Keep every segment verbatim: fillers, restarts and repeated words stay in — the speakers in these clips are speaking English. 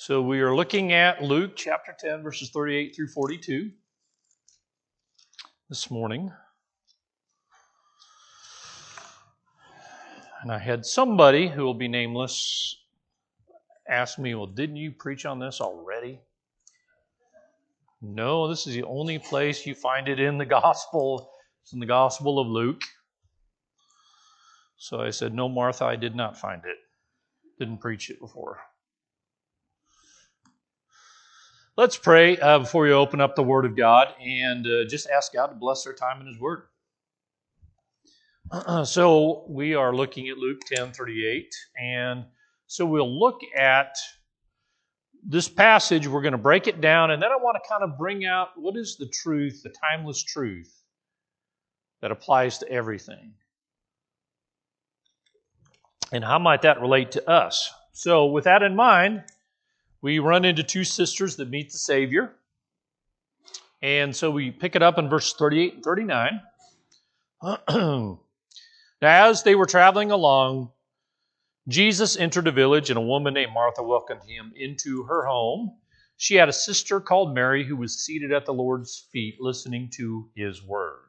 So we are looking at Luke chapter ten, verses thirty-eight through forty-two this morning. And I had somebody who will be nameless ask me, well, didn't you preach on this already? No, this is the only place you find it in the gospel. It's in the Gospel of Luke. So I said, no, Martha, I did not find it. Didn't preach it before. Let's pray uh, before we open up the Word of God and uh, just ask God to bless our time in His Word. Uh, so we are looking at Luke ten thirty-eight, and so we'll look at this passage. We're going to break it down, and then I want to kind of bring out what is the truth, the timeless truth that applies to everything. And how might that relate to us? So with that in mind, we run into two sisters that meet the Savior. And so we pick it up in verses thirty-eight and thirty-nine. Now, as they were traveling along, Jesus entered a village, and a woman named Martha welcomed him into her home. She had a sister called Mary who was seated at the Lord's feet listening to His word.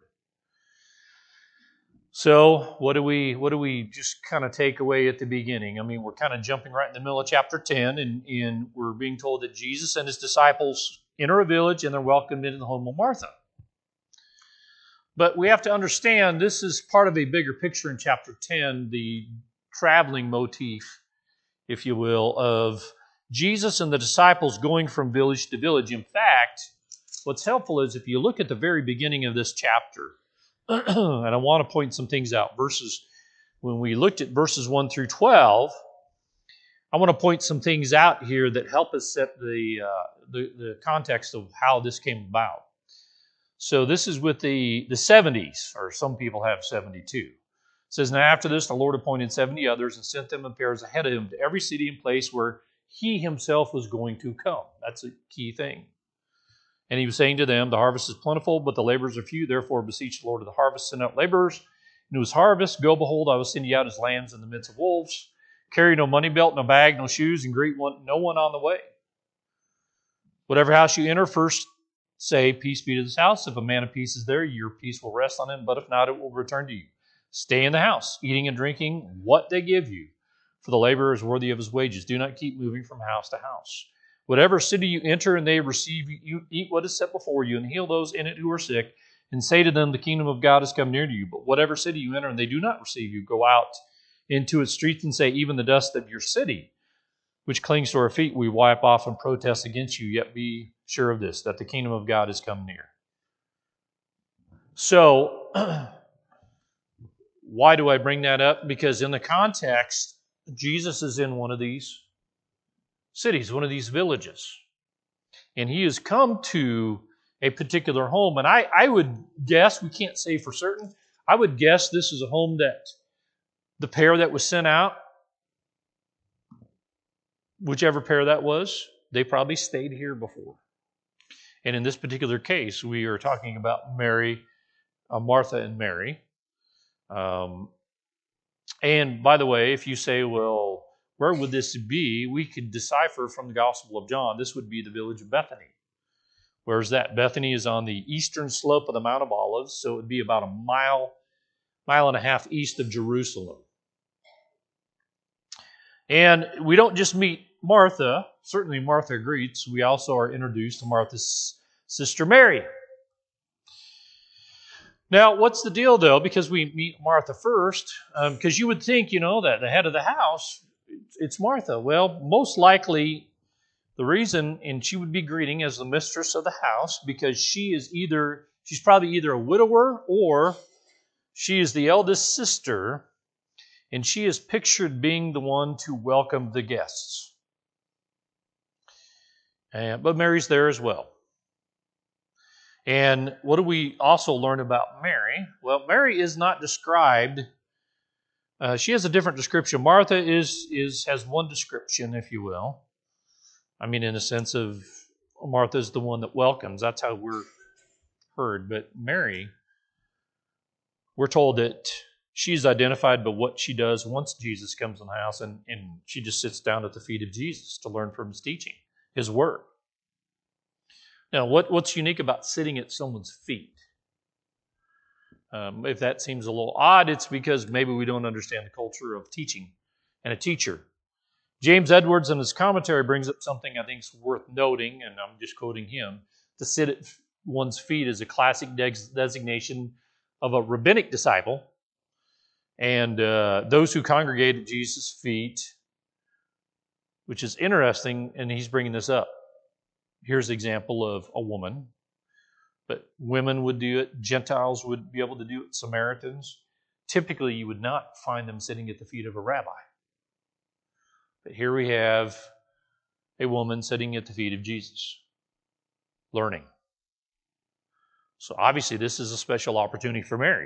So, what do we what do we just kind of take away at the beginning? I mean, we're kind of jumping right in the middle of chapter ten, and, and we're being told that Jesus and His disciples enter a village, and they're welcomed into the home of Martha. But we have to understand this is part of a bigger picture in chapter ten, the traveling motif, if you will, of Jesus and the disciples going from village to village. In fact, what's helpful is if you look at the very beginning of this chapter, and I want to point some things out. Verses, when we looked at verses one through twelve, I want to point some things out here that help us set the, uh, the, the context of how this came about. So this is with the, the seventies, or some people have seventy-two. It says, now after this, the Lord appointed seventy others and sent them in pairs ahead of Him to every city and place where He Himself was going to come. That's a key thing. And He was saying to them, the harvest is plentiful, but the laborers are few. Therefore beseech the Lord of the harvest, send out laborers into His harvest. Go, behold, I will send you out as lambs in the midst of wolves. Carry no money belt, no bag, no shoes, and greet one, no one on the way. Whatever house you enter, first say, peace be to this house. If a man of peace is there, your peace will rest on him, but if not, it will return to you. Stay in the house, eating and drinking what they give you, for the laborer is worthy of his wages. Do not keep moving from house to house. Whatever city you enter and they receive you, you eat what is set before you and heal those in it who are sick, and say to them, the kingdom of God has come near to you. But whatever city you enter and they do not receive you, go out into its streets and say, even the dust of your city, which clings to our feet, we wipe off and protest against you, yet be sure of this, that the kingdom of God has come near. So, why do I bring that up? Because in the context, Jesus is in one of these cities, one of these villages. And He has come to a particular home. And I, I would guess, we can't say for certain, I would guess this is a home that the pair that was sent out, whichever pair that was, they probably stayed here before. And in this particular case, we are talking about Mary, uh, Martha and Mary. Um, and by the way, if you say, well, where would this be? We could decipher from the Gospel of John, this would be the village of Bethany. Where's that? Bethany is on the eastern slope of the Mount of Olives, so it would be about a mile, mile and a half east of Jerusalem. And we don't just meet Martha. Certainly Martha greets. We also are introduced to Martha's sister Mary. Now, what's the deal, though? Because we meet Martha first, because um, you would think, you know, that the head of the house, it's Martha. Well, most likely the reason, and she would be greeting as the mistress of the house, because she is either, she's probably either a widower or she is the eldest sister, and she is pictured being the one to welcome the guests. And, but Mary's there as well. And what do we also learn about Mary? Well, Mary is not described. Uh, she has a different description. Martha is is has one description, if you will. I mean, in the sense of Martha is the one that welcomes. That's how we're heard. But Mary, we're told that she's identified by what she does once Jesus comes in the house, and, and she just sits down at the feet of Jesus to learn from His teaching. His Word. Now, what, what's unique about sitting at someone's feet? Um, if that seems a little odd, it's because maybe we don't understand the culture of teaching and a teacher. James Edwards in his commentary brings up something I think is worth noting, and I'm just quoting him. To sit at one's feet is a classic de- designation of a rabbinic disciple, and uh, those who congregate at Jesus' feet, which is interesting, and he's bringing this up. Here's an example of a woman, but women would do it, Gentiles would be able to do it, Samaritans. Typically, you would not find them sitting at the feet of a rabbi. But here we have a woman sitting at the feet of Jesus, learning. So obviously this is a special opportunity for Mary,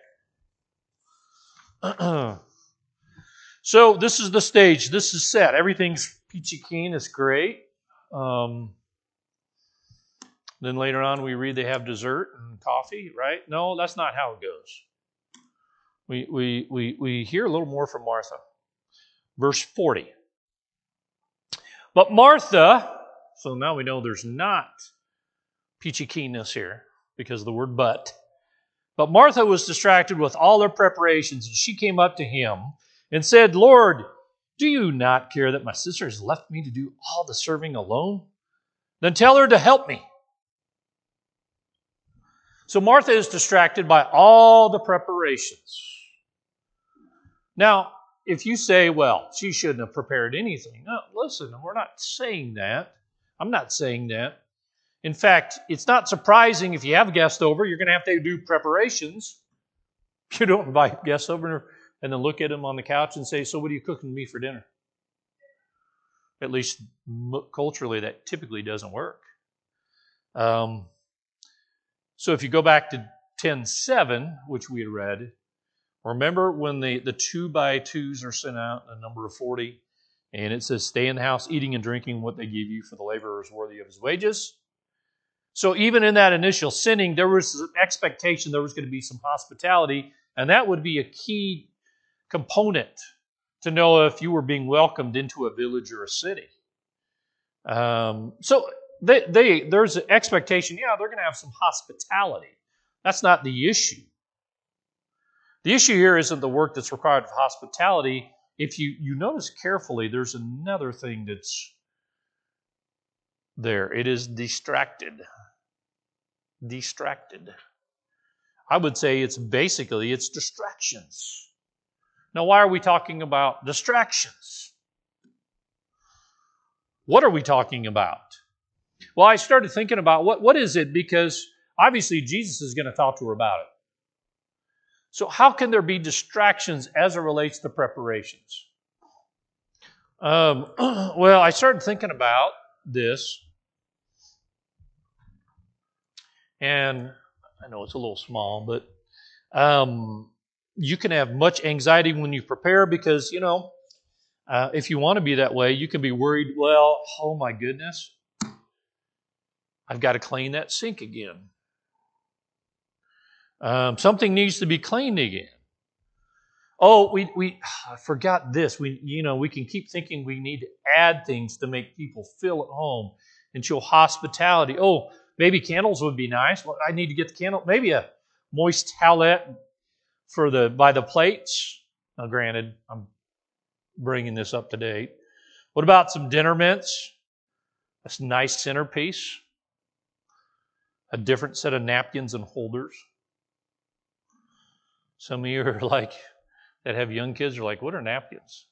right? So this is the stage. This is set. Everything's peachy keen. It's great. Um, then later on we read they have dessert and coffee, right? No, that's not how it goes. We, we, we, we hear a little more from Martha. Verse forty. But Martha, so now we know there's not peachy keenness here because of the word but. But Martha was distracted with all their preparations, and she came up to him and said, Lord, do you not care that my sister has left me to do all the serving alone? Then tell her to help me. So Martha is distracted by all the preparations. Now, if you say, well, she shouldn't have prepared anything. No, listen, we're not saying that. I'm not saying that. In fact, it's not surprising if you have a guest over, you're going to have to do preparations. You don't invite guests over and then look at them on the couch and say, so what are you cooking me for dinner? At least culturally, that typically doesn't work. Um, so if you go back to ten seven, which we had read, remember when the, the two by twos are sent out, a number of forty, and it says, stay in the house, eating and drinking what they give you, for the laborer is worthy of his wages. So even in that initial sinning, there was an expectation there was going to be some hospitality, and that would be a key component to know if you were being welcomed into a village or a city. Um, so they, they, there's an expectation, yeah, they're going to have some hospitality. That's not the issue. The issue here isn't the work that's required for hospitality. If you, you notice carefully, there's another thing that's there. It is distracted. Distracted. I would say it's basically, it's distractions. Now, why are we talking about distractions? What are we talking about? Well, I started thinking about what, what is it, because obviously Jesus is going to talk to her about it. So how can there be distractions as it relates to preparations? Um, well, I started thinking about this, and I know it's a little small, but um, you can have much anxiety when you prepare because, you know, uh, if you want to be that way, you can be worried, well, oh my goodness, I've got to clean that sink again. Um, something needs to be cleaned again. Oh, we we I forgot this. We you know we can keep thinking we need to add things to make people feel at home and show hospitality. Oh, maybe candles would be nice. Well, I need to get the candle. Maybe a moist towelette for the by the plates. Now, granted, I'm bringing this up to date. What about some dinner mints? A nice centerpiece. A different set of napkins and holders. Some of you are like, that have young kids are like, what are napkins?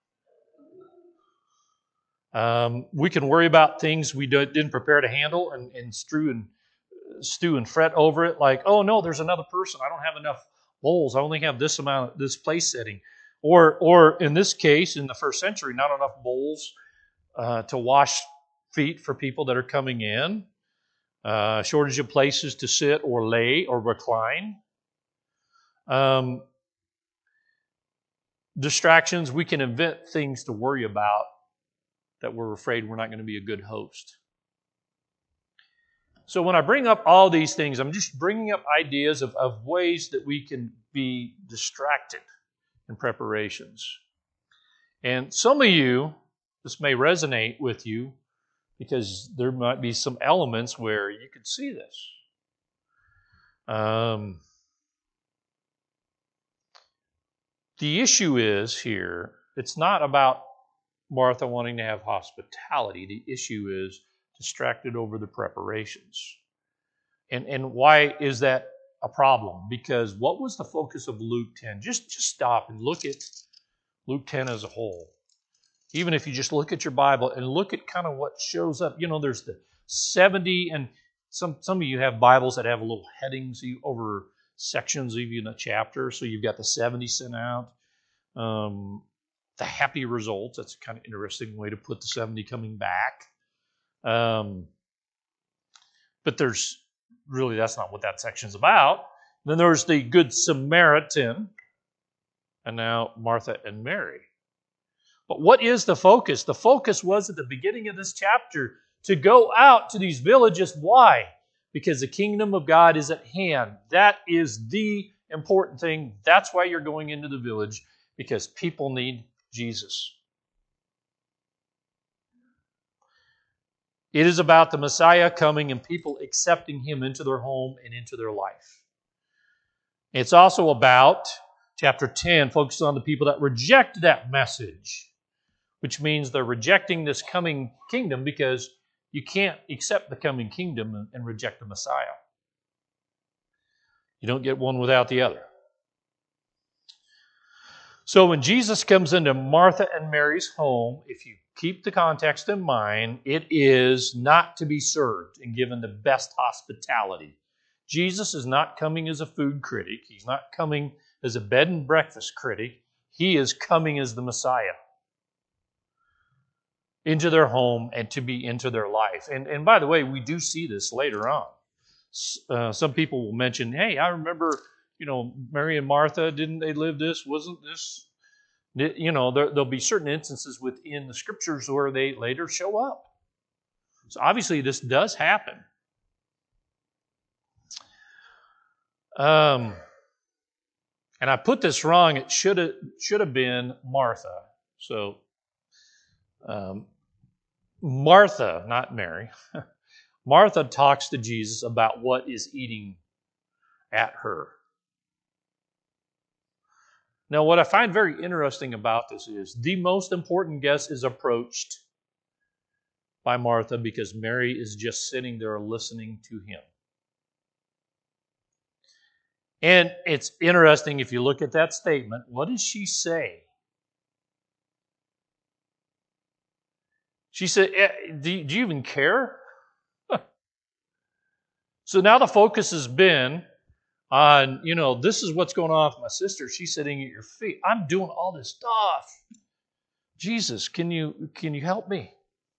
Um, we can worry about things we didn't prepare to handle and, and stew and stew and fret over it. Like, oh no, there's another person. I don't have enough bowls. I only have this amount, this place setting. Or, or in this case, in the first century, not enough bowls uh, to wash feet for people that are coming in. Uh, shortage of places to sit or lay or recline. Um, distractions, we can invent things to worry about that we're afraid we're not going to be a good host. So when I bring up all these things, I'm just bringing up ideas of, of ways that we can be distracted in preparations. And some of you, this may resonate with you, because there might be some elements where you could see this. Um, the issue is here, it's not about Martha wanting to have hospitality. The issue is distracted over the preparations. And, and why is that a problem? Because what was the focus of Luke ten? Just, just stop and look at Luke ten as a whole. Even if you just look at your Bible and look at kind of what shows up. You know, there's the seventy, and some, some of you have Bibles that have little headings over sections of even a chapter. So you've got the seventy sent out. Um, the happy results. That's a kind of interesting way to put the seventy coming back. Um, but there's really, that's not what that section's about. Then there's the Good Samaritan, and now Martha and Mary. But what is the focus? The focus was at the beginning of this chapter to go out to these villages. Why? Because the kingdom of God is at hand. That is the important thing. That's why you're going into the village, because people need Jesus. It is about the Messiah coming and people accepting Him into their home and into their life. It's also about, chapter ten, focuses on the people that reject that message, which means they're rejecting this coming kingdom because you can't accept the coming kingdom and reject the Messiah. You don't get one without the other. So when Jesus comes into Martha and Mary's home, if you keep the context in mind, it is not to be served and given the best hospitality. Jesus is not coming as a food critic. He's not coming as a bed and breakfast critic. He is coming as the Messiah into their home and to be into their life. And, and by the way, we do see this later on. Uh, some people will mention, hey, I remember, you know, Mary and Martha, didn't they live this? Wasn't this? You know, there, there'll be certain instances within the Scriptures where they later show up. So obviously this does happen. Um, and I put this wrong. It should have should have been Martha. So um, Martha, not Mary. Martha talks to Jesus about what is eating at her. Now, what I find very interesting about this is the most important guest is approached by Martha because Mary is just sitting there listening to him. And it's interesting if you look at that statement. What does she say? She said, do you even care? So now the focus has been on, you know, this is what's going on with my sister. She's sitting at your feet. I'm doing all this stuff. Jesus, can you can you help me?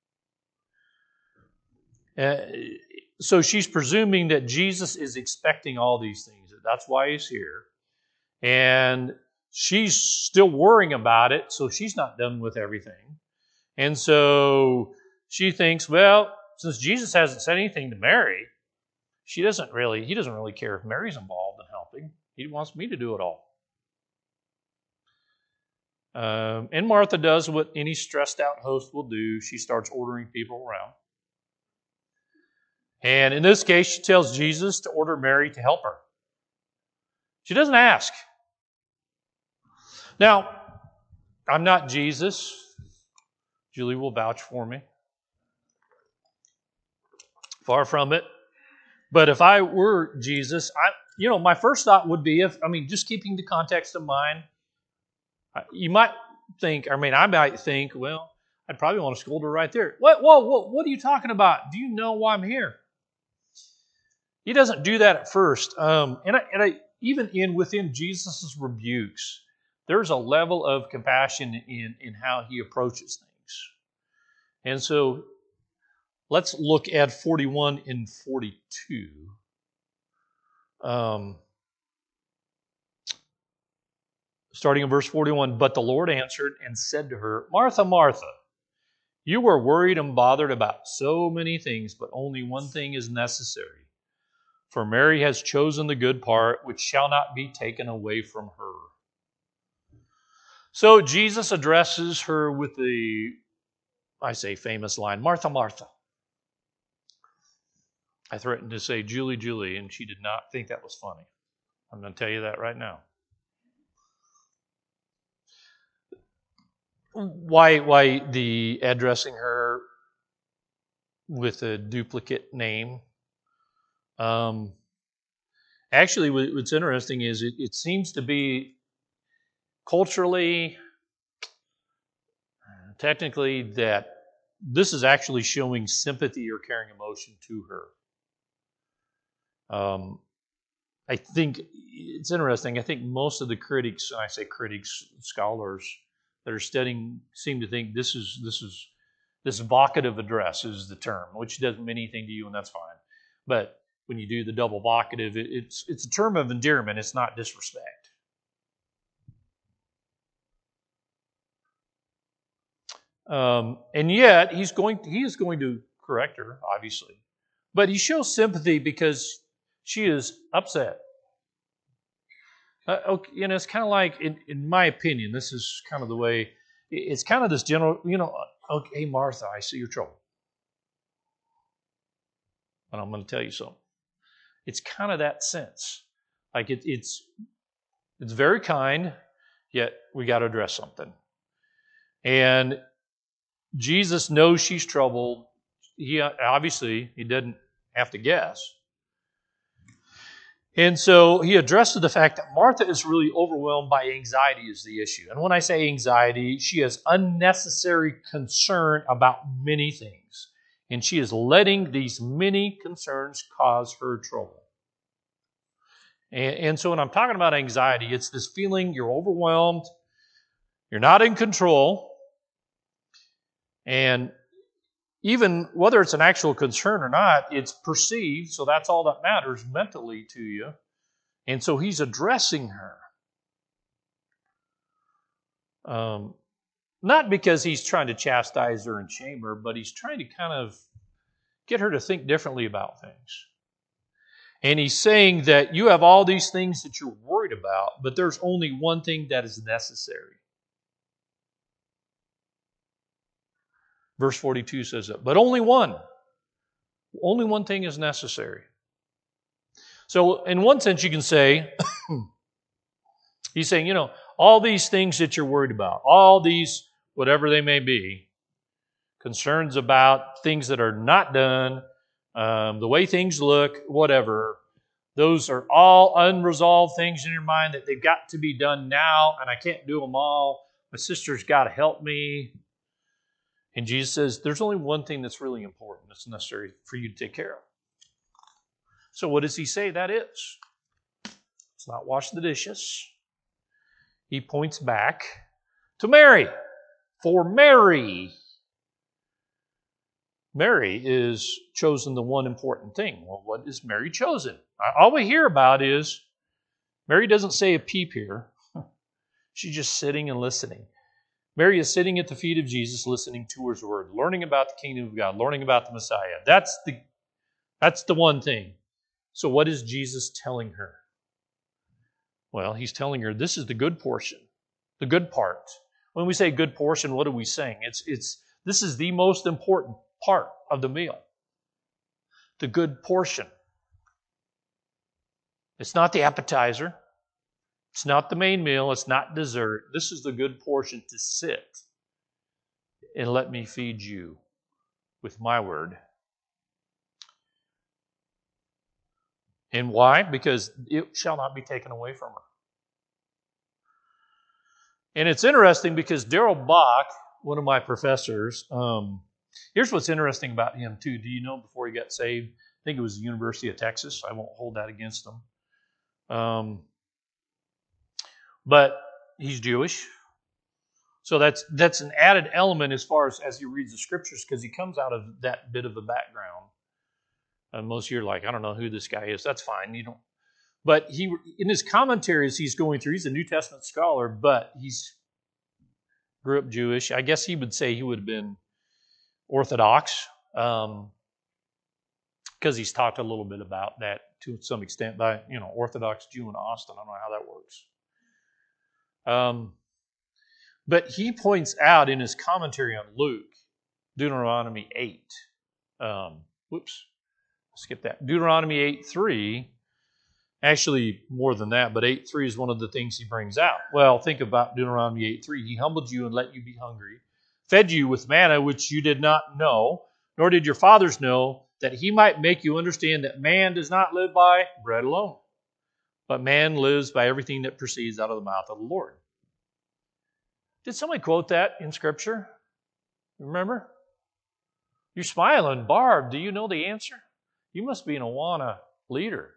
Uh, so she's presuming that Jesus is expecting all these things. That's why he's here. And she's still worrying about it, so she's not done with everything. And so she thinks, well, since Jesus hasn't said anything to Mary, she doesn't really, he doesn't really care if Mary's involved in helping. He wants me to do it all. Um, and Martha does what any stressed out host will do. She starts ordering people around. And in this case, she tells Jesus to order Mary to help her. She doesn't ask. Now, I'm not Jesus. Julie will vouch for me. Far from it. But if I were Jesus, I, you know, my first thought would be, if I mean, just keeping the context in mind, you might think, I mean, I might think, well, I'd probably want to scold her right there. What, whoa, whoa, what are you talking about? Do you know why I'm here? He doesn't do that at first. Um, and I, and I, even in within Jesus' rebukes, there's a level of compassion in, in how he approaches things. And so let's look at forty-one and forty-two. Um, starting in verse forty-one, but the Lord answered and said to her, Martha, Martha, you are worried and bothered about so many things, but only one thing is necessary. For Mary has chosen the good part, which shall not be taken away from her. So Jesus addresses her with the, I say, famous line, Martha, Martha. I threatened to say Julie, Julie, and she did not think that was funny. I'm going to tell you that right now. Why, why the addressing her with a duplicate name? Um, actually, what's interesting is it, it seems to be culturally, technically, that this is actually showing sympathy or caring emotion to her. Um, I think it's interesting. I think most of the critics, and I say critics, scholars that are studying, seem to think this is this is this vocative address is the term, which doesn't mean anything to you, and that's fine. But when you do the double vocative, it, it's it's a term of endearment. It's not disrespect. Um, and yet he's going he is going to correct her, obviously, but he shows sympathy because she is upset. Uh, okay, you know, it's kind of like, in, in my opinion, this is kind of the way, it's kind of this general, you know, okay, hey, Martha, I see your trouble. And I'm going to tell you something. It's kind of that sense. Like it, it's it's very kind, yet we got to address something. And Jesus knows she's troubled. He obviously, he doesn't have to guess. And so he addresses the fact that Martha is really overwhelmed by anxiety is the issue. And when I say anxiety, she has unnecessary concern about many things. And she is letting these many concerns cause her trouble. And, and so when I'm talking about anxiety, it's this feeling you're overwhelmed, you're not in control, and even whether it's an actual concern or not, it's perceived, so that's all that matters mentally to you. And so he's addressing her. Um, not because he's trying to chastise her and shame her, but he's trying to kind of get her to think differently about things. And he's saying that you have all these things that you're worried about, but there's only one thing that is necessary. Verse forty-two says that, but only one. Only one thing is necessary. So in one sense you can say, he's saying, you know, all these things that you're worried about, all these, whatever they may be, concerns about things that are not done, um, the way things look, whatever, those are all unresolved things in your mind that they've got to be done now, and I can't do them all. My sister's got to help me. And Jesus says, there's only one thing that's really important that's necessary for you to take care of. So what does he say that is? It's not wash the dishes. He points back to Mary. For Mary, Mary is chosen the one important thing. Well, what is Mary chosen? All we hear about is Mary doesn't say a peep here. She's just sitting and listening. Mary is sitting at the feet of Jesus, listening to his word, learning about the kingdom of God, learning about the Messiah. That's the, that's the one thing. So what is Jesus telling her? Well, he's telling her this is the good portion, the good part. When we say good portion, what are we saying? It's, it's, this is the most important part of the meal. The good portion. It's not the appetizer. It's not the main meal. It's not dessert. This is the good portion to sit and let me feed you with my word. And why? Because it shall not be taken away from her. And it's interesting because Daryl Bach, one of my professors, um, here's what's interesting about him too. Do you know before he got saved? I think it was the University of Texas. I won't hold that against him. Um, but he's Jewish. So that's that's an added element as far as, as he reads the scriptures, because he comes out of that bit of a background. And most of you are like, I don't know who this guy is. That's fine. You don't. But he, in his commentaries, he's going through. He's a New Testament scholar, but he's grew up Jewish. I guess he would say he would have been Orthodox, um, because he's talked a little bit about that to some extent by, you know, Orthodox Jew in Austin. I don't know how that works. Um, but he points out in his commentary on Luke, Deuteronomy eight. Um, whoops. skip that. Deuteronomy eight three, actually more than that, but eight three is one of the things he brings out. Well, think about Deuteronomy eight three. He humbled you and let you be hungry, fed you with manna which you did not know, nor did your fathers know, that he might make you understand that man does not live by bread alone, but man lives by everything that proceeds out of the mouth of the Lord. Did somebody quote that in Scripture? Remember? You're smiling. Barb, do you know the answer? You must be an Awana leader.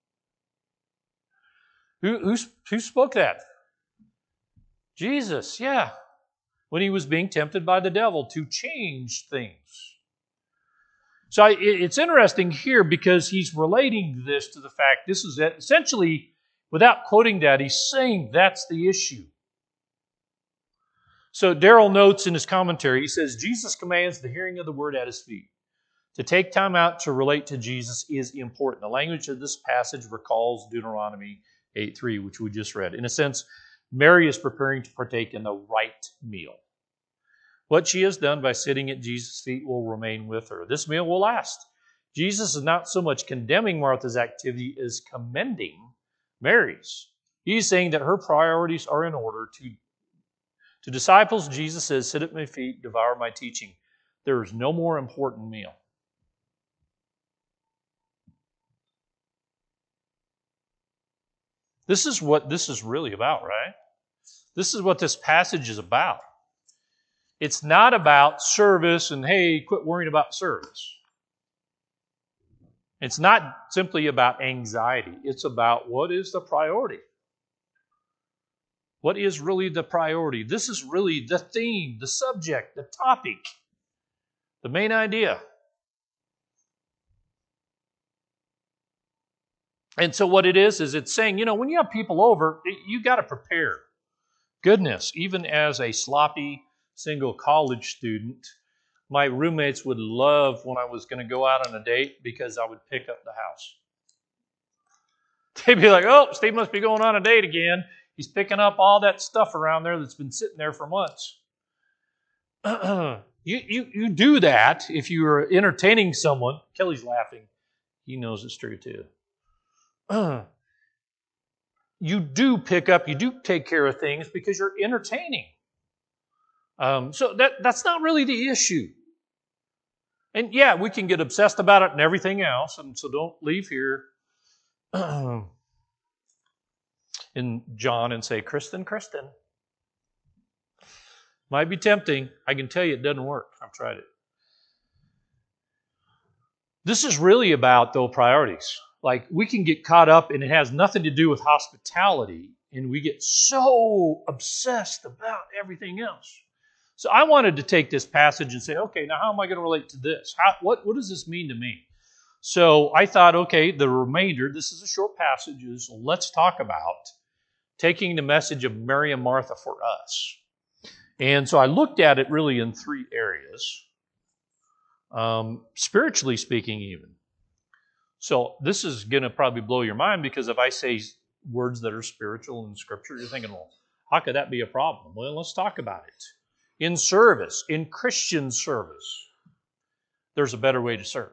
Who, who, who spoke that? Jesus, yeah. When he was being tempted by the devil to change things. So it's interesting here because he's relating this to the fact, this is essentially, without quoting that, he's saying that's the issue. So Darrell notes in his commentary, he says, Jesus commands the hearing of the word at his feet. To take time out to relate to Jesus is important. The language of this passage recalls Deuteronomy eight three, which we just read. In a sense, Mary is preparing to partake in the right meal. What she has done by sitting at Jesus' feet will remain with her. This meal will last. Jesus is not so much condemning Martha's activity as commending Mary's. He's saying that her priorities are in order. To, to disciples, Jesus says, sit at my feet, devour my teaching. There is no more important meal. This is what this is really about, right? This is what this passage is about. It's not about service and, hey, quit worrying about service. It's not simply about anxiety. It's about what is the priority. What is really the priority? This is really the theme, the subject, the topic, the main idea. And so what it is, is it's saying, you know, when you have people over, you got to prepare. Goodness, even as a sloppy single college student, my roommates would love when I was going to go out on a date because I would pick up the house. They'd be like, oh, Steve must be going on a date again. He's picking up all that stuff around there that's been sitting there for months. you, you, you do that if you're entertaining someone. Kelly's laughing. He knows it's true too. You do pick up, you do take care of things because you're entertaining. Um, so that that's not really the issue. And yeah, we can get obsessed about it and everything else, and so don't leave here in John and say, Kristen, Kristen. Might be tempting. I can tell you it doesn't work. I've tried it. This is really about, though, priorities. Like, we can get caught up, and it has nothing to do with hospitality, and we get so obsessed about everything else. So I wanted to take this passage and say, okay, now how am I going to relate to this? How, what, what does this mean to me? So I thought, okay, the remainder, this is a short passage, is let's talk about taking the message of Mary and Martha for us. And so I looked at it really in three areas, um, spiritually speaking even. So this is going to probably blow your mind because if I say words that are spiritual in Scripture, you're thinking, well, how could that be a problem? Well, let's talk about it. In service, in Christian service, there's a better way to serve.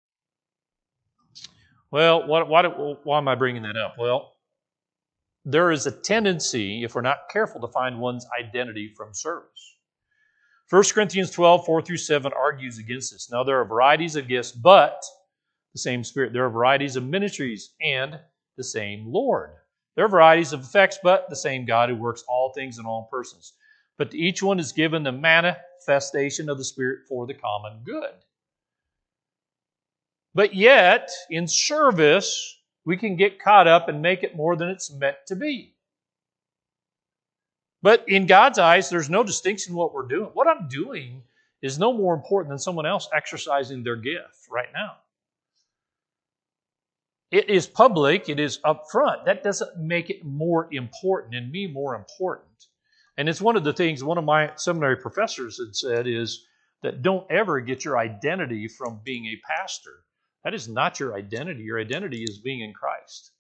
Well, what, why, why am I bringing that up? Well, there is a tendency, if we're not careful, to find one's identity from service. First Corinthians twelve, four through seven argues against this. Now, there are varieties of gifts, but the same Spirit. There are varieties of ministries and the same Lord. There are varieties of effects, but the same God who works all things in all persons. But to each one is given the manifestation of the Spirit for the common good. But yet, in service, we can get caught up and make it more than it's meant to be. But in God's eyes, there's no distinction in what we're doing. What I'm doing is no more important than someone else exercising their gift right now. It is public, it is upfront. That doesn't make it more important and me more important. And it's one of the things one of my seminary professors had said is that don't ever get your identity from being a pastor. That is not your identity. Your identity is being in Christ.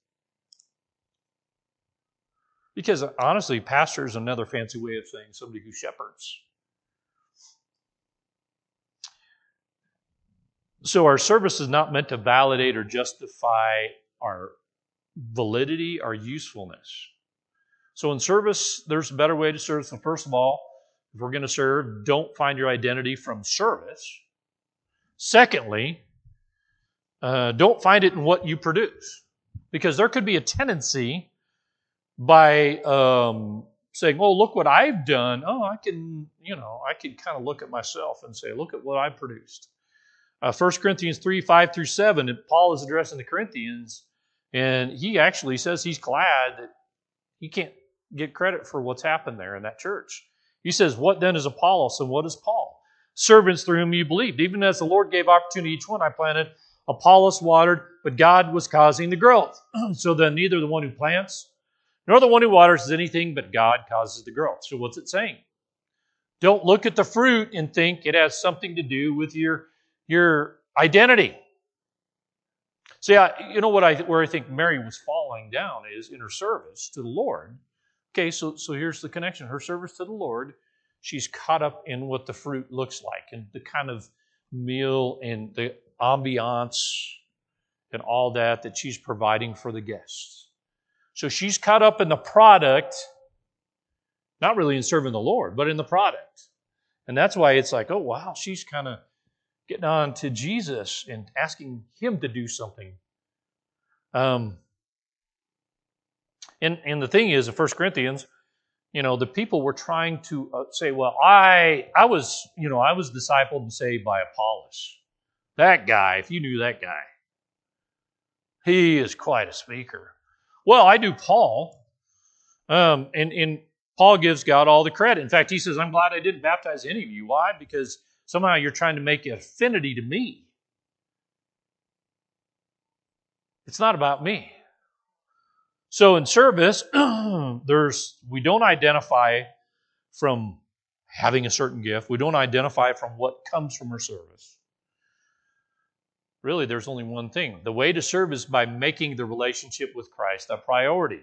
Because honestly, pastor is another fancy way of saying somebody who shepherds. So our service is not meant to validate or justify our validity, our usefulness. So in service, there's a better way to serve. So first of all, if we're going to serve, don't find your identity from service. Secondly, uh, don't find it in what you produce. Because there could be a tendency by um, saying, oh, look what I've done. Oh, I can, you know, I can kind of look at myself and say, look at what I produced. Uh, First Corinthians three, five through seven, and Paul is addressing the Corinthians, and he actually says he's glad that he can't get credit for what's happened there in that church. He says, what then is Apollos and what is Paul? Servants through whom you believed. Even as the Lord gave opportunity to each one, I planted, Apollos watered, but God was causing the growth. So then neither the one who plants nor the one who waters is anything, but God causes the growth. So what's it saying? Don't look at the fruit and think it has something to do with your, your identity. See, I, you know what I where I think Mary was falling down is in her service to the Lord. Okay, so, so here's the connection. Her service to the Lord, she's caught up in what the fruit looks like and the kind of meal and the ambiance and all that that she's providing for the guests. So she's caught up in the product, not really in serving the Lord, but in the product. And that's why it's like, oh, wow, she's kind of getting on to Jesus and asking Him to do something. Um, and, and the thing is, in First Corinthians, you know, the people were trying to uh, say, well, I I was, you know, I was discipled and saved by Apollos. That guy, if you knew that guy, he is quite a speaker. Well, I do Paul, um, and, and Paul gives God all the credit. In fact, he says, I'm glad I didn't baptize any of you. Why? Because somehow you're trying to make an affinity to me. It's not about me. So in service, there's we don't identify from having a certain gift. We don't identify from what comes from our service. Really, there's only one thing. The way to serve is by making the relationship with Christ a priority.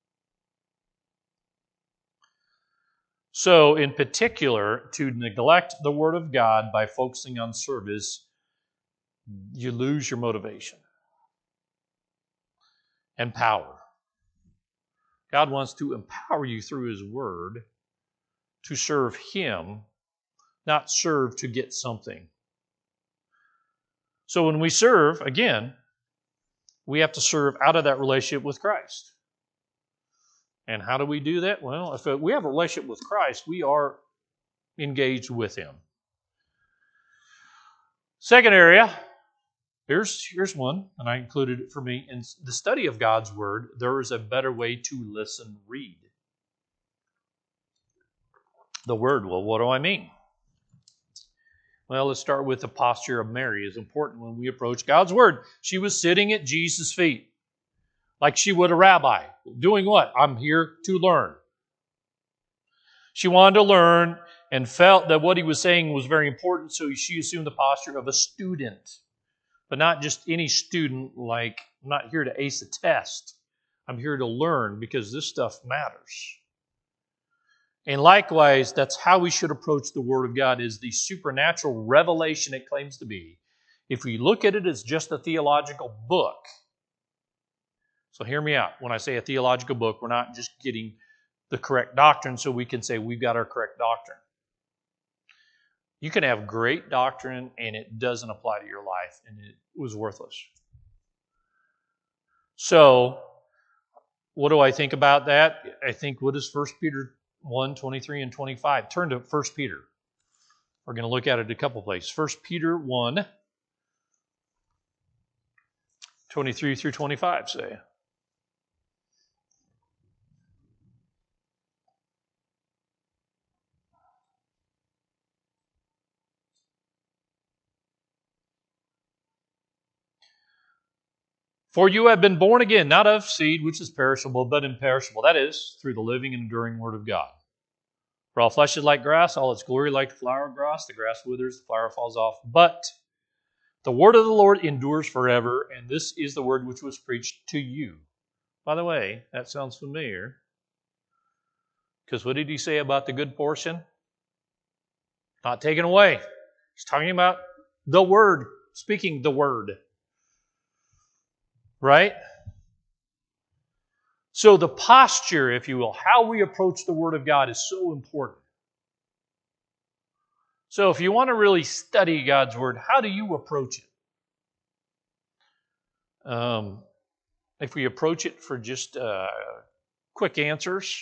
So, in particular, to neglect the Word of God by focusing on service, you lose your motivation and power. God wants to empower you through His Word to serve Him, not serve to get something. So when we serve, again, we have to serve out of that relationship with Christ. And how do we do that? Well, if we have a relationship with Christ, we are engaged with Him. Second area, here's, here's one, and I included it for me. In the study of God's Word, there is a better way to listen, read. The Word, well, what do I mean? Well, let's start with the posture of Mary. It's important when we approach God's Word. She was sitting at Jesus' feet, like she would a rabbi. Doing what? I'm here to learn. She wanted to learn and felt that what He was saying was very important, so she assumed the posture of a student. But not just any student, like, I'm not here to ace a test. I'm here to learn because this stuff matters. And likewise, that's how we should approach the Word of God, is the supernatural revelation it claims to be. If we look at it as just a theological book, so hear me out. When I say a theological book, we're not just getting the correct doctrine so we can say we've got our correct doctrine. You can have great doctrine and it doesn't apply to your life and it was worthless. So, what do I think about that? I think, what is First Peter one, twenty-three and twenty-five? Turn to First Peter. We're going to look at it a couple places. First Peter one, twenty-three through twenty-five, say. For you have been born again, not of seed which is perishable, but imperishable. That is, through the living and enduring Word of God. For all flesh is like grass, all its glory like the flower of grass. The grass withers, the flower falls off. But the word of the Lord endures forever, and this is the word which was preached to you. By the way, that sounds familiar. Because what did he say about the good portion? Not taken away. He's talking about the word speaking the Word. Right? So the posture, if you will, how we approach the Word of God is so important. So if you want to really study God's Word, how do you approach it? Um, if we approach it for just uh, quick answers,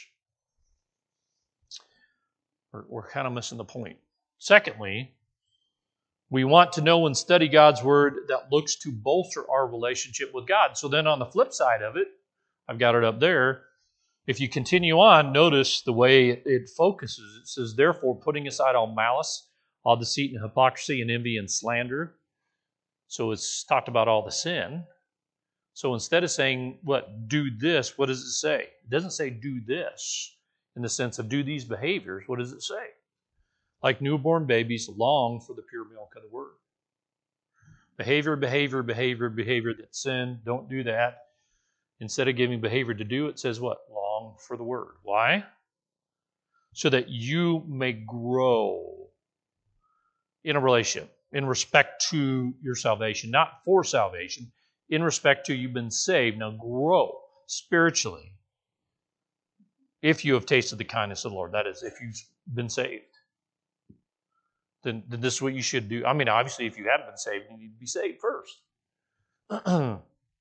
we're, we're kind of missing the point. Secondly, we want to know and study God's Word that looks to bolster our relationship with God. So then on the flip side of it, I've got it up there. If you continue on, notice the way it, it focuses. It says, therefore, putting aside all malice, all deceit and hypocrisy and envy and slander. So it's talked about all the sin. So instead of saying, what, do this, what does it say? It doesn't say do this in the sense of do these behaviors. What does it say? Like newborn babies, long for the pure milk of the Word. Behavior, behavior, behavior, behavior, that's sin. Don't do that. Instead of giving behavior to do, it says what? Long for the Word. Why? So that you may grow in a relationship, in respect to your salvation, not for salvation, in respect to you've been saved. Now grow spiritually if you have tasted the kindness of the Lord. That is, if you've been saved. Then, then this is what you should do. I mean, obviously, if you haven't been saved, you need to be saved first.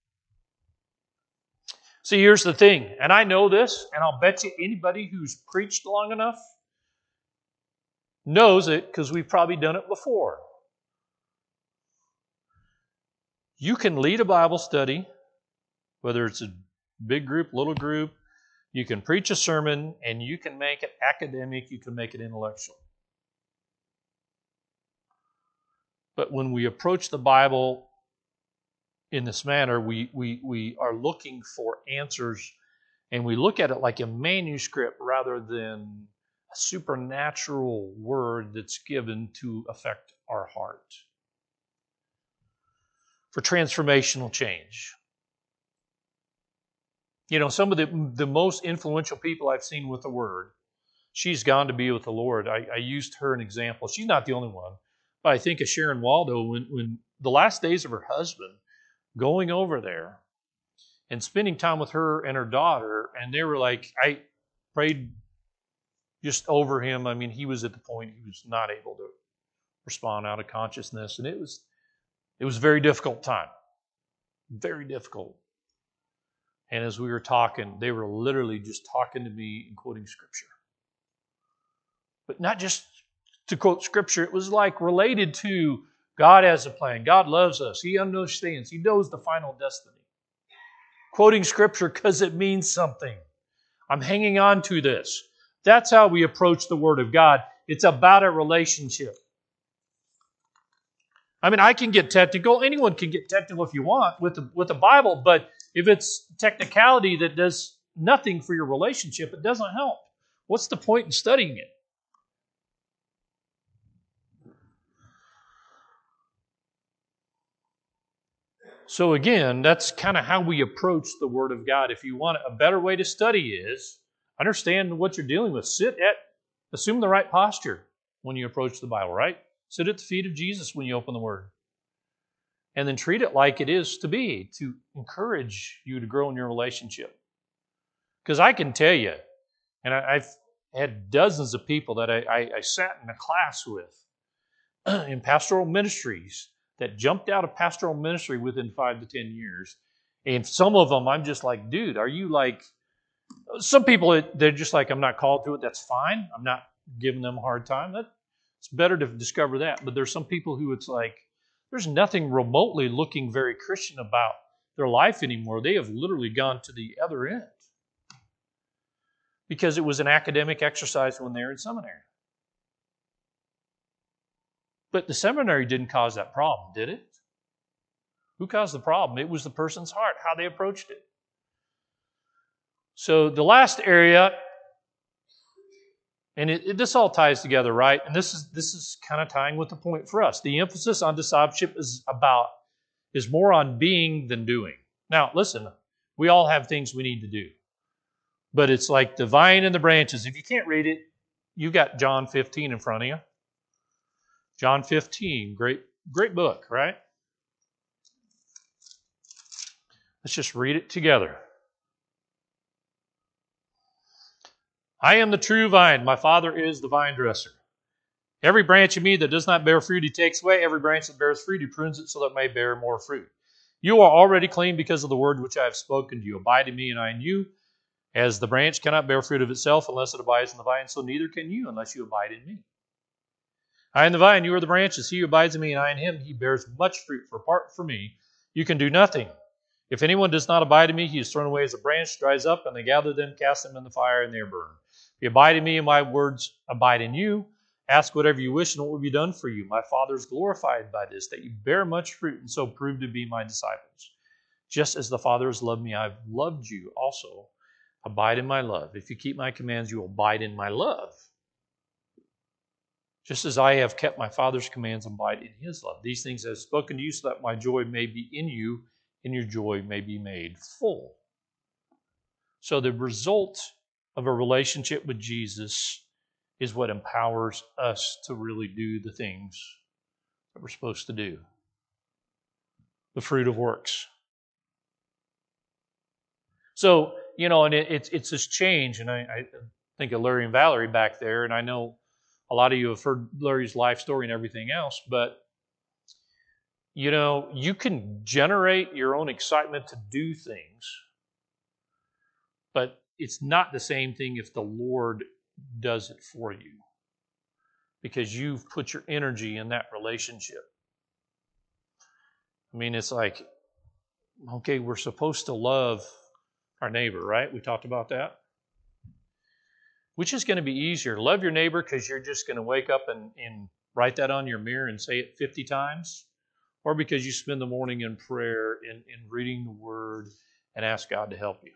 See, here's the thing, and I know this, and I'll bet you anybody who's preached long enough knows it because we've probably done it before. You can lead a Bible study, whether it's a big group, little group. You can preach a sermon, and you can make it academic, you can make it intellectual. But when we approach the Bible in this manner, we, we, we are looking for answers, and we look at it like a manuscript rather than a supernatural word that's given to affect our heart for transformational change. You know, some of the, the most influential people I've seen with the Word, she's gone to be with the Lord. I, I used her an example. She's not the only one. But I think of Sharon Waldo when, when the last days of her husband, going over there and spending time with her and her daughter, and they were like, I prayed just over him. I mean, he was at the point he was not able to respond out of consciousness, and it was it was a very difficult time. Very difficult. And as we were talking, they were literally just talking to me and quoting Scripture. But not just to quote Scripture, it was like related to God has a plan. God loves us. He understands. He knows the final destiny. Quoting Scripture because it means something. I'm hanging on to this. That's how we approach the Word of God. It's about a relationship. I mean, I can get technical. Anyone can get technical if you want with the, with the Bible, but if it's technicality that does nothing for your relationship, it doesn't help. What's the point in studying it? So again, that's kind of how we approach the Word of God. If you want a better way to study is, understand what you're dealing with. Sit at, assume the right posture when you approach the Bible, right? Sit at the feet of Jesus when you open the Word. And then treat it like it is to be, to encourage you to grow in your relationship. Because I can tell you, and I, I've had dozens of people that I, I, I sat in a class with in pastoral ministries that jumped out of pastoral ministry within five to ten years. And some of them, I'm just like, dude, are you like... Some people, they're just like, I'm not called to it. That's fine. I'm not giving them a hard time. That, it's better to discover that. But there's some people who it's like, there's nothing remotely looking very Christian about their life anymore. They have literally gone to the other end. Because it was an academic exercise when they were in seminary. But the seminary didn't cause that problem, did it? Who caused the problem? It was the person's heart, how they approached it. So the last area, and it, it, this all ties together, right? And this is this is kind of tying with the point for us. The emphasis on discipleship is about is more on being than doing. Now, listen, we all have things we need to do, but it's like the vine and the branches. If you can't read it, you got John fifteen in front of you. John fifteen, great great book, right? Let's just read it together. I am the true vine. My Father is the vine dresser. Every branch in me that does not bear fruit, he takes away. Every branch that bears fruit, he prunes it so that it may bear more fruit. You are already clean because of the word which I have spoken to you. Abide in me and I in you. As the branch cannot bear fruit of itself unless it abides in the vine, so neither can you unless you abide in me. I am the vine, you are the branches. He who abides in me and I in him, he bears much fruit. For apart from me, you can do nothing. If anyone does not abide in me, he is thrown away as a branch, dries up, and they gather them, cast them in the fire, and they are burned. If you abide in me and my words abide in you, ask whatever you wish, and it will be done for you. My Father is glorified by this, that you bear much fruit, and so prove to be my disciples. Just as the Father has loved me, I have loved you also. Abide in my love. If you keep my commands, you will abide in my love. Just as I have kept my Father's commands and abide in his love. These things I have spoken to you so that my joy may be in you and your joy may be made full. So the result of a relationship with Jesus is what empowers us to really do the things that we're supposed to do. The fruit of works. So, you know, and it, it's it's this change, and I, I think of Larry and Valerie back there, and I know a lot of you have heard Larry's life story and everything else, but, you know, you can generate your own excitement to do things, but it's not the same thing if the Lord does it for you, because you've put your energy in that relationship. I mean, it's like, okay, we're supposed to love our neighbor, right? We talked about that. Which is going to be easier? Love your neighbor because you're just going to wake up and, and write that on your mirror and say it fifty times? Or because you spend the morning in prayer and, and reading the Word and ask God to help you?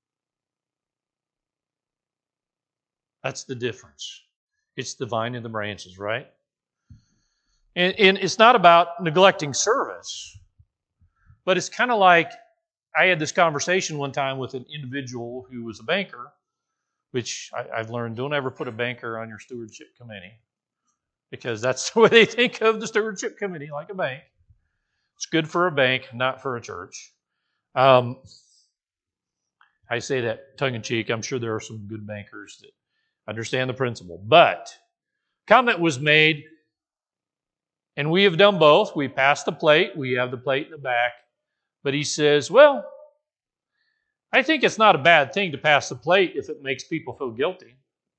That's the difference. It's the vine and the branches, right? And, and it's not about neglecting service, but it's kind of like, I had this conversation one time with an individual who was a banker, which I, I've learned, don't ever put a banker on your stewardship committee, because that's the way they think of the stewardship committee, like a bank. It's good for a bank, not for a church. Um, I say that tongue-in-cheek. I'm sure there are some good bankers that understand the principle. But comment was made, and we have done both. We passed the plate. We have the plate in the back. But he says, well, I think it's not a bad thing to pass the plate if it makes people feel guilty.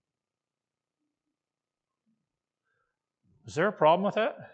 Is there a problem with that?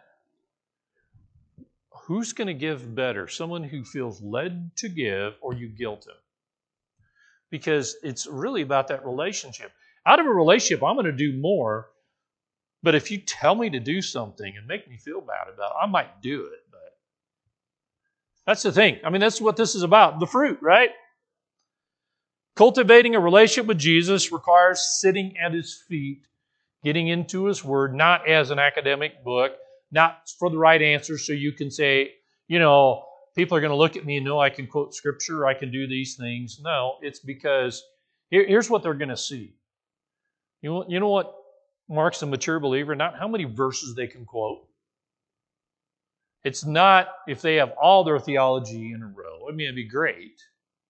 Who's going to give better? Someone who feels led to give, or you guilt him? Because it's really about that relationship. Out of a relationship, I'm going to do more, but if you tell me to do something and make me feel bad about it, I might do it. But that's the thing. I mean, that's what this is about. The fruit, right? Cultivating a relationship with Jesus requires sitting at his feet, getting into his word, not as an academic book, not for the right answer so you can say, you know, people are going to look at me and know I can quote scripture, I can do these things. No, it's because here, here's what they're going to see. You know, you know what marks a mature believer? Not how many verses they can quote. It's not if they have all their theology in a row. I mean, it'd be great.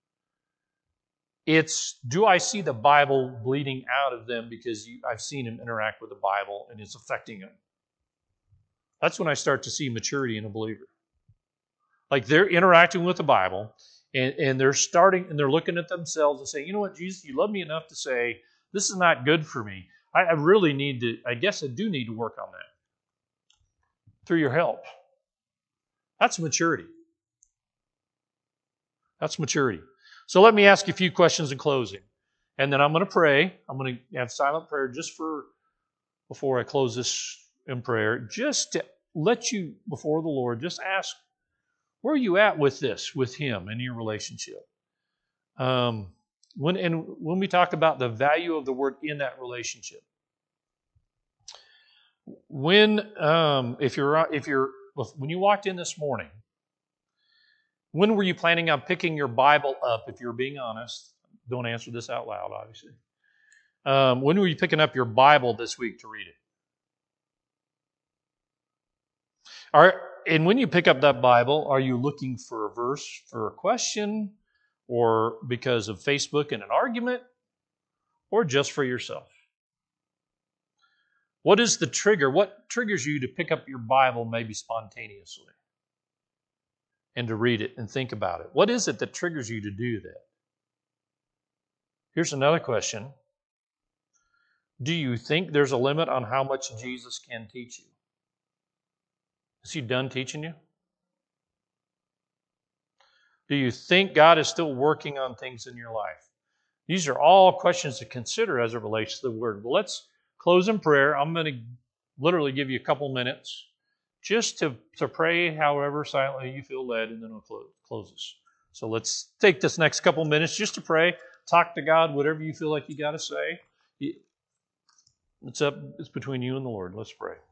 It's, do I see the Bible bleeding out of them because you, I've seen them interact with the Bible and it's affecting them? That's when I start to see maturity in a believer. Like they're interacting with the Bible and, and they're starting and they're looking at themselves and saying, you know what, Jesus, you love me enough to say, this is not good for me. I, I really need to, I guess I do need to work on that through your help. That's maturity. That's maturity. So let me ask you a few questions in closing. And then I'm going to pray. I'm going to have silent prayer just for, before I close this in prayer, just to let you, before the Lord, just ask, where are you at with this, with Him and your relationship? Um, when and when we talk about the value of the Word in that relationship, when um, if you're if you're when you walked in this morning, when were you planning on picking your Bible up? If you're being honest, don't answer this out loud, obviously. Um, when were you picking up your Bible this week to read it? Are, and when you pick up that Bible, are you looking for a verse, for a question? or because of Facebook and an argument, or just for yourself? What is the trigger? What triggers you to pick up your Bible maybe spontaneously and to read it and think about it? What is it that triggers you to do that? Here's another question. Do you think there's a limit on how much Jesus can teach you? Is He done teaching you? Do you think God is still working on things in your life? These are all questions to consider as it relates to the Word. Well, let's close in prayer. I'm going to literally give you a couple minutes just to, to pray however silently you feel led, and then we'll close, close this. So let's take this next couple minutes just to pray. Talk to God, whatever you feel like you got to say. It's up. It's between you and the Lord. Let's pray.